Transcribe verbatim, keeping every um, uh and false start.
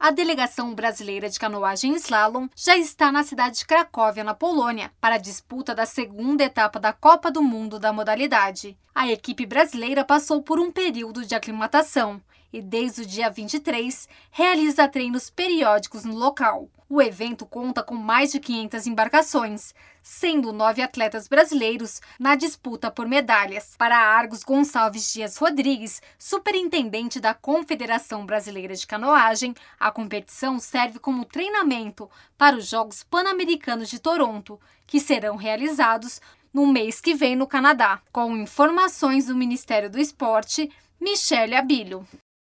A delegação brasileira de canoagem e slalom já está na cidade de Cracóvia, na Polônia, para a disputa da segunda etapa da Copa do Mundo da modalidade. A equipe brasileira passou por um período de aclimatação e, desde o dia vinte e três, realiza treinos periódicos no local. O evento conta com mais de quinhentas embarcações, sendo nove atletas brasileiros na disputa por medalhas. Para Argos Gonçalves Dias Rodrigues, superintendente da Confederação Brasileira de Canoagem, a competição serve como treinamento para os Jogos Pan-Americanos de Toronto, que serão realizados no mês que vem no Canadá. Com informações do Ministério do Esporte, Michele Abilho.